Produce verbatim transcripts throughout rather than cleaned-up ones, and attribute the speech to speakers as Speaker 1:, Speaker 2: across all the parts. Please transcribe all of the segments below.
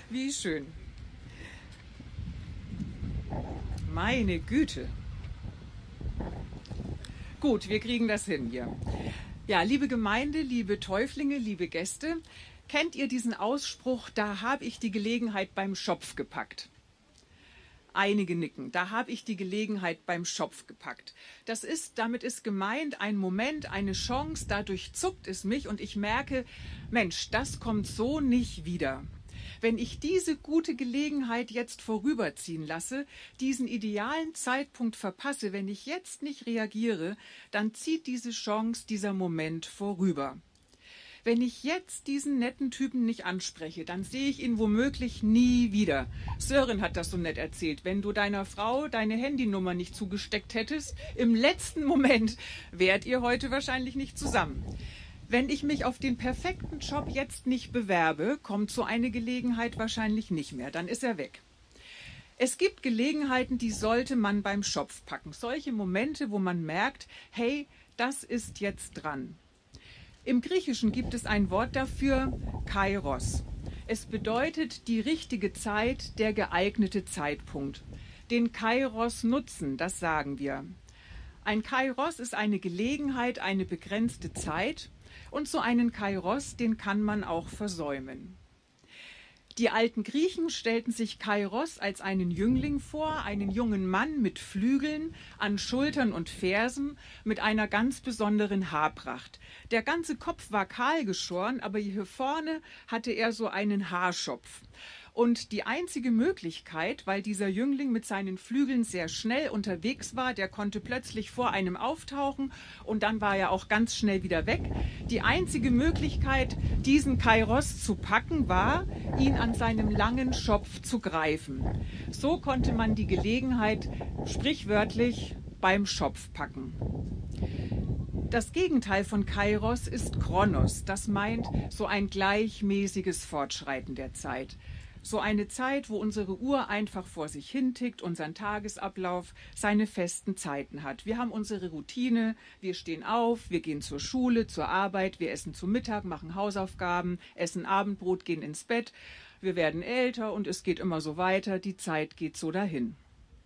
Speaker 1: Wie schön. Meine Güte. Gut, wir kriegen das hin hier. Ja, liebe Gemeinde, liebe Täuflinge, liebe Gäste, kennt ihr diesen Ausspruch, da habe ich die Gelegenheit beim Schopf gepackt? Einige nicken, da habe ich die Gelegenheit beim Schopf gepackt. Das ist, damit ist gemeint, ein Moment, eine Chance, dadurch zuckt es mich und ich merke, Mensch, das kommt so nicht wieder. Wenn ich diese gute Gelegenheit jetzt vorüberziehen lasse, diesen idealen Zeitpunkt verpasse, wenn ich jetzt nicht reagiere, dann zieht diese Chance, dieser Moment vorüber. Wenn ich jetzt diesen netten Typen nicht anspreche, dann sehe ich ihn womöglich nie wieder. Sören hat das so nett erzählt. Wenn du deiner Frau deine Handynummer nicht zugesteckt hättest, im letzten Moment wärt ihr heute wahrscheinlich nicht zusammen. Wenn ich mich auf den perfekten Job jetzt nicht bewerbe, kommt so eine Gelegenheit wahrscheinlich nicht mehr. Dann ist er weg. Es gibt Gelegenheiten, die sollte man beim Schopf packen. Solche Momente, wo man merkt, hey, das ist jetzt dran. Im Griechischen gibt es ein Wort dafür, Kairos. Es bedeutet die richtige Zeit, der geeignete Zeitpunkt. Den Kairos nutzen, das sagen wir. Ein Kairos ist eine Gelegenheit, eine begrenzte Zeit. Und so einen Kairos, den kann man auch versäumen. Die alten Griechen stellten sich Kairos als einen Jüngling vor, einen jungen Mann mit Flügeln, an Schultern und Fersen, mit einer ganz besonderen Haarpracht. Der ganze Kopf war kahl geschoren, aber hier vorne hatte er so einen Haarschopf. Und die einzige Möglichkeit, weil dieser Jüngling mit seinen Flügeln sehr schnell unterwegs war, der konnte plötzlich vor einem auftauchen und dann war er auch ganz schnell wieder weg. Die einzige Möglichkeit, diesen Kairos zu packen, war, ihn an seinem langen Schopf zu greifen. So konnte man die Gelegenheit sprichwörtlich beim Schopf packen. Das Gegenteil von Kairos ist Chronos. Das meint so ein gleichmäßiges Fortschreiten der Zeit. So eine Zeit, wo unsere Uhr einfach vor sich hin tickt, unseren Tagesablauf, seine festen Zeiten hat. Wir haben unsere Routine, wir stehen auf, wir gehen zur Schule, zur Arbeit, wir essen zu Mittag, machen Hausaufgaben, essen Abendbrot, gehen ins Bett. Wir werden älter und es geht immer so weiter, die Zeit geht so dahin.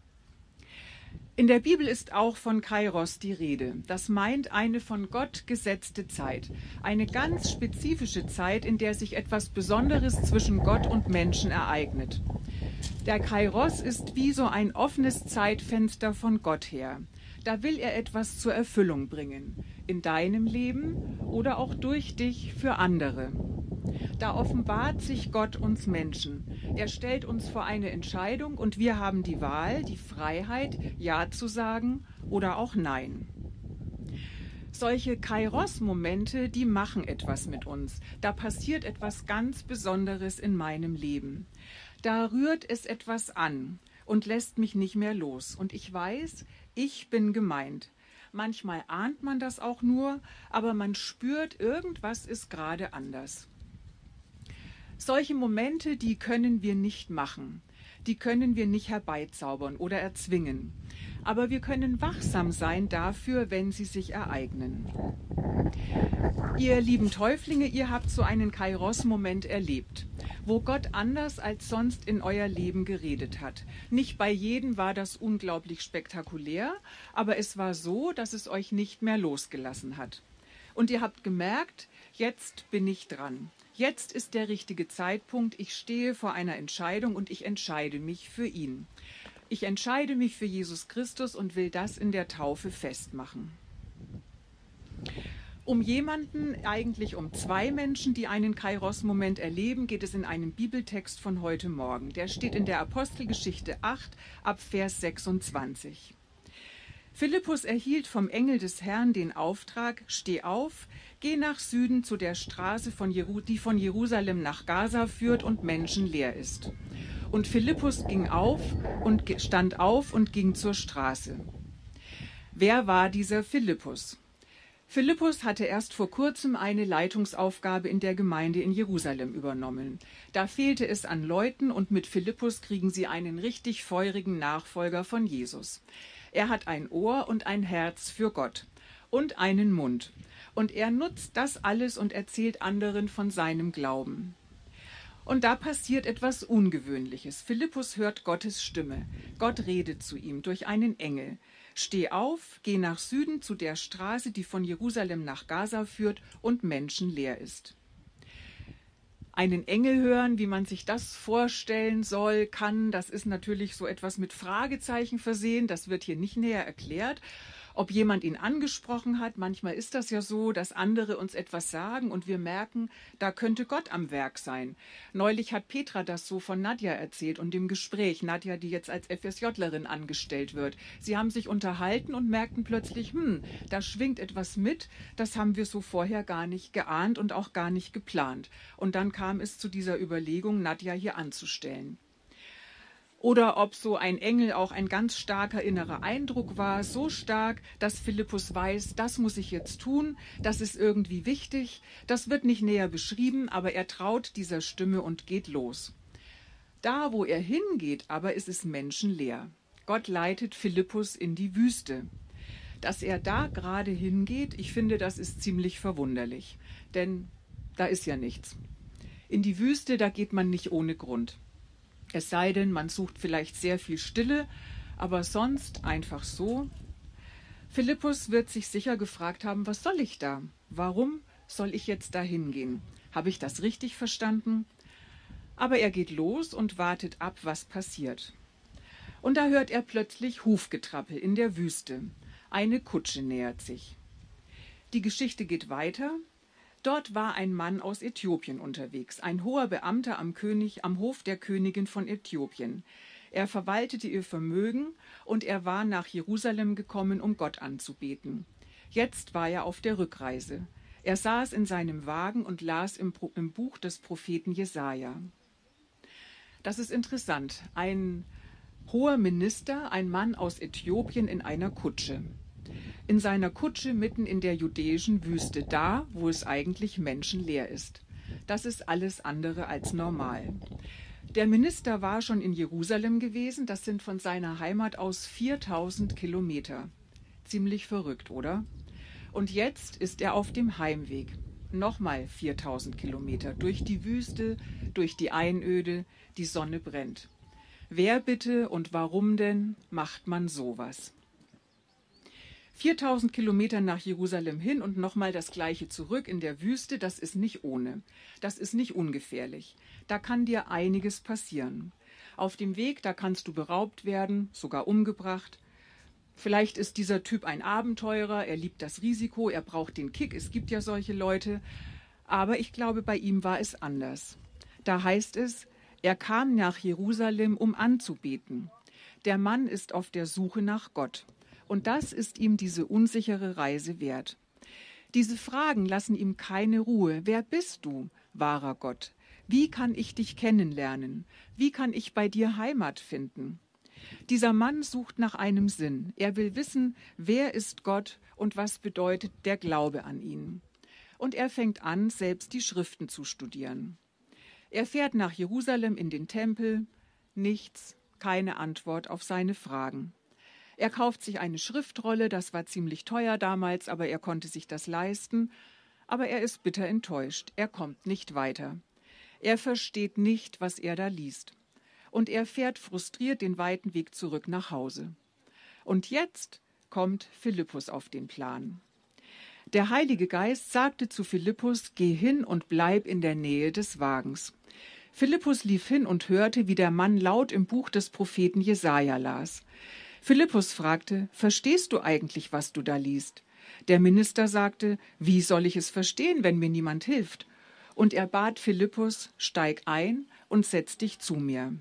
Speaker 1: In der Bibel ist auch von Kairos die Rede. Das meint eine von Gott gesetzte Zeit. Eine ganz spezifische Zeit, in der sich etwas Besonderes zwischen Gott und Menschen ereignet. Der Kairos ist wie so ein offenes Zeitfenster von Gott her. Da will er etwas zur Erfüllung bringen. In deinem Leben oder auch durch dich für andere. Da offenbart sich Gott uns Menschen. Er stellt uns vor eine Entscheidung und wir haben die Wahl, die Freiheit, Ja zu sagen oder auch Nein. Solche Kairos-Momente, die machen etwas mit uns. Da passiert etwas ganz Besonderes in meinem Leben. Da rührt es etwas an und lässt mich nicht mehr los. Und ich weiß, ich bin gemeint. Manchmal ahnt man das auch nur, aber man spürt, irgendwas ist gerade anders. Solche Momente, die können wir nicht machen. Die können wir nicht herbeizaubern oder erzwingen. Aber wir können wachsam sein dafür, wenn sie sich ereignen. Ihr lieben Täuflinge, ihr habt so einen Kairos-Moment erlebt, wo Gott anders als sonst in euer Leben geredet hat. Nicht bei jedem war das unglaublich spektakulär, aber es war so, dass es euch nicht mehr losgelassen hat. Und ihr habt gemerkt, jetzt bin ich dran. Jetzt ist der richtige Zeitpunkt, ich stehe vor einer Entscheidung und ich entscheide mich für ihn. Ich entscheide mich für Jesus Christus und will das in der Taufe festmachen. Um jemanden, eigentlich um zwei Menschen, die einen Kairos-Moment erleben, geht es in einem Bibeltext von heute Morgen. Der steht in der Apostelgeschichte acht ab Vers sechsundzwanzig. Philippus erhielt vom Engel des Herrn den Auftrag, steh auf, geh nach Süden zu der Straße, von Jeru- die von Jerusalem nach Gaza führt und menschenleer ist. Und Philippus ging auf und stand auf und ging zur Straße. Wer war dieser Philippus? Philippus hatte erst vor kurzem eine Leitungsaufgabe in der Gemeinde in Jerusalem übernommen. Da fehlte es an Leuten und mit Philippus kriegen sie einen richtig feurigen Nachfolger von Jesus. Er hat ein Ohr und ein Herz für Gott und einen Mund. Und er nutzt das alles und erzählt anderen von seinem Glauben. Und da passiert etwas Ungewöhnliches. Philippus hört Gottes Stimme. Gott redet zu ihm durch einen Engel. Steh auf, geh nach Süden zu der Straße, die von Jerusalem nach Gaza führt und menschenleer ist. Einen Engel hören, wie man sich das vorstellen soll, kann, das ist natürlich so etwas mit Fragezeichen versehen. Das wird hier nicht näher erklärt. Ob jemand ihn angesprochen hat, manchmal ist das ja so, dass andere uns etwas sagen und wir merken, da könnte Gott am Werk sein. Neulich hat Petra das so von Nadja erzählt und im Gespräch, Nadja, die jetzt als FSJlerin angestellt wird. Sie haben sich unterhalten und merkten plötzlich, hm, da schwingt etwas mit, das haben wir so vorher gar nicht geahnt und auch gar nicht geplant. Und dann kam es zu dieser Überlegung, Nadja hier anzustellen. Oder ob so ein Engel auch ein ganz starker innerer Eindruck war, so stark, dass Philippus weiß, das muss ich jetzt tun, das ist irgendwie wichtig. Das wird nicht näher beschrieben, aber er traut dieser Stimme und geht los. Da, wo er hingeht, aber ist es menschenleer. Gott leitet Philippus in die Wüste. Dass er da gerade hingeht, ich finde, das ist ziemlich verwunderlich, denn da ist ja nichts. In die Wüste, da geht man nicht ohne Grund. Es sei denn, man sucht vielleicht sehr viel Stille, aber sonst einfach so. Philippus wird sich sicher gefragt haben, was soll ich da? Warum soll ich jetzt da hingehen? Habe ich das richtig verstanden? Aber er geht los und wartet ab, was passiert. Und da hört er plötzlich Hufgetrappel in der Wüste. Eine Kutsche nähert sich. Die Geschichte geht weiter. Dort war ein Mann aus Äthiopien unterwegs, ein hoher Beamter am König, am Hof der Königin von Äthiopien. Er verwaltete ihr Vermögen und er war nach Jerusalem gekommen, um Gott anzubeten. Jetzt war er auf der Rückreise. Er saß in seinem Wagen und las im, im Buch des Propheten Jesaja. Das ist interessant. Ein hoher Minister, ein Mann aus Äthiopien in einer Kutsche. In seiner Kutsche mitten in der judäischen Wüste, da, wo es eigentlich menschenleer ist. Das ist alles andere als normal. Der Minister war schon in Jerusalem gewesen, das sind von seiner Heimat aus viertausend Kilometer. Ziemlich verrückt, oder? Und jetzt ist er auf dem Heimweg. Nochmal viertausend Kilometer, durch die Wüste, durch die Einöde, die Sonne brennt. Wer bitte und warum denn macht man sowas? viertausend Kilometer nach Jerusalem hin und nochmal das Gleiche zurück in der Wüste, das ist nicht ohne. Das ist nicht ungefährlich. Da kann dir einiges passieren. Auf dem Weg, da kannst du beraubt werden, sogar umgebracht. Vielleicht ist dieser Typ ein Abenteurer, er liebt das Risiko, er braucht den Kick, es gibt ja solche Leute. Aber ich glaube, bei ihm war es anders. Da heißt es, er kam nach Jerusalem, um anzubeten. Der Mann ist auf der Suche nach Gott. Und das ist ihm diese unsichere Reise wert. Diese Fragen lassen ihm keine Ruhe. Wer bist du, wahrer Gott? Wie kann ich dich kennenlernen? Wie kann ich bei dir Heimat finden? Dieser Mann sucht nach einem Sinn. Er will wissen, wer ist Gott und was bedeutet der Glaube an ihn. Und er fängt an, selbst die Schriften zu studieren. Er fährt nach Jerusalem in den Tempel. Nichts, keine Antwort auf seine Fragen. Er kauft sich eine Schriftrolle, das war ziemlich teuer damals, aber er konnte sich das leisten. Aber er ist bitter enttäuscht, er kommt nicht weiter. Er versteht nicht, was er da liest. Und er fährt frustriert den weiten Weg zurück nach Hause. Und jetzt kommt Philippus auf den Plan. Der Heilige Geist sagte zu Philippus, geh hin und bleib in der Nähe des Wagens. Philippus lief hin und hörte, wie der Mann laut im Buch des Propheten Jesaja las. Philippus fragte, verstehst du eigentlich, was du da liest? Der Minister sagte, wie soll ich es verstehen, wenn mir niemand hilft? Und er bat Philippus, steig ein und setz dich zu mir.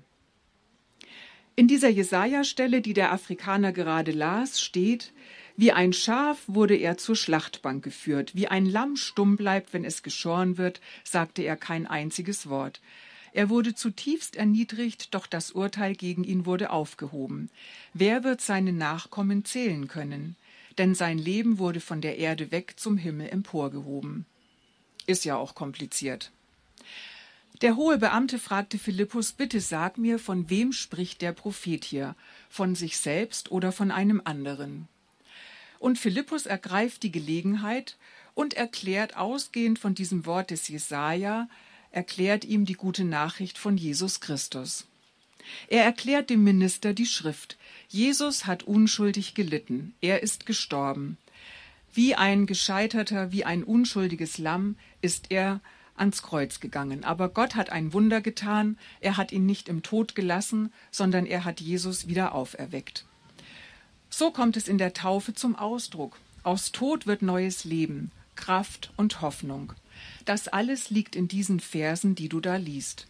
Speaker 1: In dieser Jesaja-Stelle, die der Afrikaner gerade las, steht, wie ein Schaf wurde er zur Schlachtbank geführt, wie ein Lamm stumm bleibt, wenn es geschoren wird, sagte er kein einziges Wort. Er wurde zutiefst erniedrigt, doch das Urteil gegen ihn wurde aufgehoben. Wer wird seine Nachkommen zählen können? Denn sein Leben wurde von der Erde weg zum Himmel emporgehoben. Ist ja auch kompliziert. Der hohe Beamte fragte Philippus, bitte sag mir, von wem spricht der Prophet hier? Von sich selbst oder von einem anderen? Und Philippus ergreift die Gelegenheit und erklärt ausgehend von diesem Wort des Jesaja, erklärt ihm die gute Nachricht von Jesus Christus. Er erklärt dem Minister die Schrift. Jesus hat unschuldig gelitten. Er ist gestorben. Wie ein gescheiterter, wie ein unschuldiges Lamm ist er ans Kreuz gegangen. Aber Gott hat ein Wunder getan. Er hat ihn nicht im Tod gelassen, sondern er hat Jesus wieder auferweckt. So kommt es in der Taufe zum Ausdruck. Aus Tod wird neues Leben, Kraft und Hoffnung. Das alles liegt in diesen Versen, die du da liest.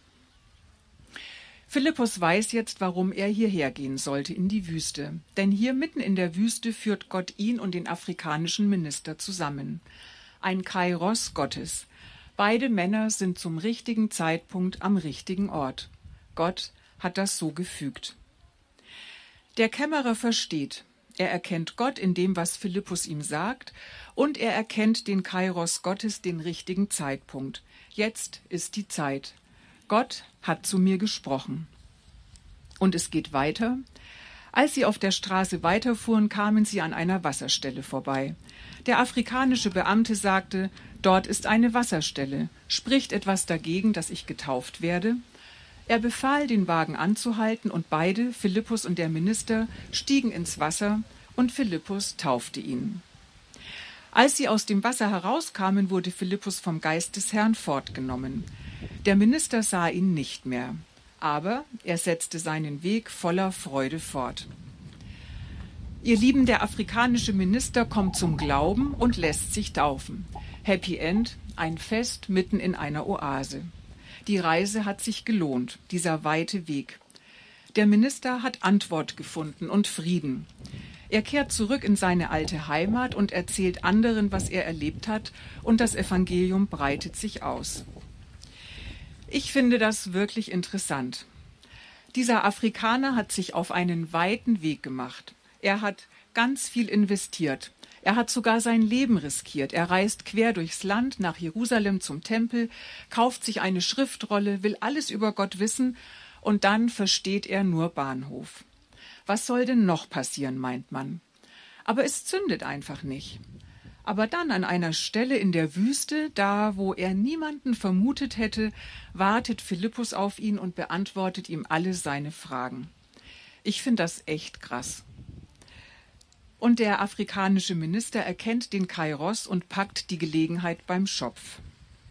Speaker 1: Philippus weiß jetzt, warum er hierher gehen sollte, in die Wüste. Denn hier mitten in der Wüste führt Gott ihn und den afrikanischen Minister zusammen. Ein Kairos Gottes. Beide Männer sind zum richtigen Zeitpunkt am richtigen Ort. Gott hat das so gefügt. Der Kämmerer versteht. Er erkennt Gott in dem, was Philippus ihm sagt, und er erkennt den Kairos Gottes, den richtigen Zeitpunkt. Jetzt ist die Zeit. Gott hat zu mir gesprochen. Und es geht weiter. Als sie auf der Straße weiterfuhren, kamen sie an einer Wasserstelle vorbei. Der afrikanische Beamte sagte, dort ist eine Wasserstelle. Spricht etwas dagegen, dass ich getauft werde? Er befahl, den Wagen anzuhalten, und beide, Philippus und der Minister, stiegen ins Wasser, und Philippus taufte ihn. Als sie aus dem Wasser herauskamen, wurde Philippus vom Geist des Herrn fortgenommen. Der Minister sah ihn nicht mehr, aber er setzte seinen Weg voller Freude fort. Ihr Lieben, der afrikanische Minister kommt zum Glauben und lässt sich taufen. Happy End, ein Fest mitten in einer Oase. Die Reise hat sich gelohnt, dieser weite Weg. Der Minister hat Antwort gefunden und Frieden. Er kehrt zurück in seine alte Heimat und erzählt anderen, was er erlebt hat, und das Evangelium breitet sich aus. Ich finde das wirklich interessant. Dieser Afrikaner hat sich auf einen weiten Weg gemacht. Er hat ganz viel investiert. Er hat sogar sein Leben riskiert. Er reist quer durchs Land nach Jerusalem zum Tempel, kauft sich eine Schriftrolle, will alles über Gott wissen, und dann versteht er nur Bahnhof. Was soll denn noch passieren, meint man? Aber es zündet einfach nicht. Aber dann an einer Stelle in der Wüste, da wo er niemanden vermutet hätte, wartet Philippus auf ihn und beantwortet ihm alle seine Fragen. Ich finde das echt krass. Und der afrikanische Minister erkennt den Kairos und packt die Gelegenheit beim Schopf.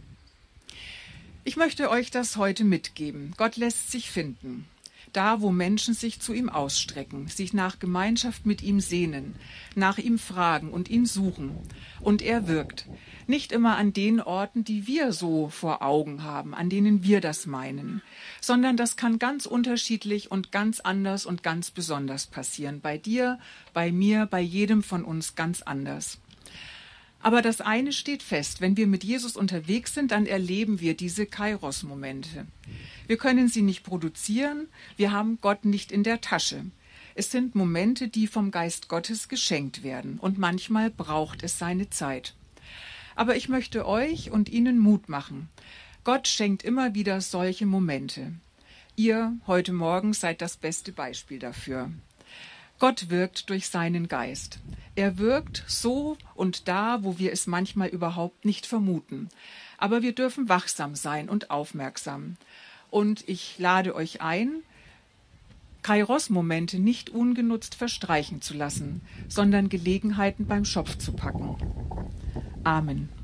Speaker 1: Ich möchte euch das heute mitgeben. Gott lässt sich finden. Da, wo Menschen sich zu ihm ausstrecken, sich nach Gemeinschaft mit ihm sehnen, nach ihm fragen und ihn suchen. Und er wirkt. Nicht immer an den Orten, die wir so vor Augen haben, an denen wir das meinen, sondern das kann ganz unterschiedlich und ganz anders und ganz besonders passieren. Bei dir, bei mir, bei jedem von uns ganz anders. Aber das eine steht fest, wenn wir mit Jesus unterwegs sind, dann erleben wir diese Kairos-Momente. Wir können sie nicht produzieren, wir haben Gott nicht in der Tasche. Es sind Momente, die vom Geist Gottes geschenkt werden, und manchmal braucht es seine Zeit. Aber ich möchte euch und Ihnen Mut machen. Gott schenkt immer wieder solche Momente. Ihr heute Morgen seid das beste Beispiel dafür. Gott wirkt durch seinen Geist. Er wirkt so und da, wo wir es manchmal überhaupt nicht vermuten. Aber wir dürfen wachsam sein und aufmerksam. Und ich lade euch ein, Kairos-Momente nicht ungenutzt verstreichen zu lassen, sondern Gelegenheiten beim Schopf zu packen. Amen.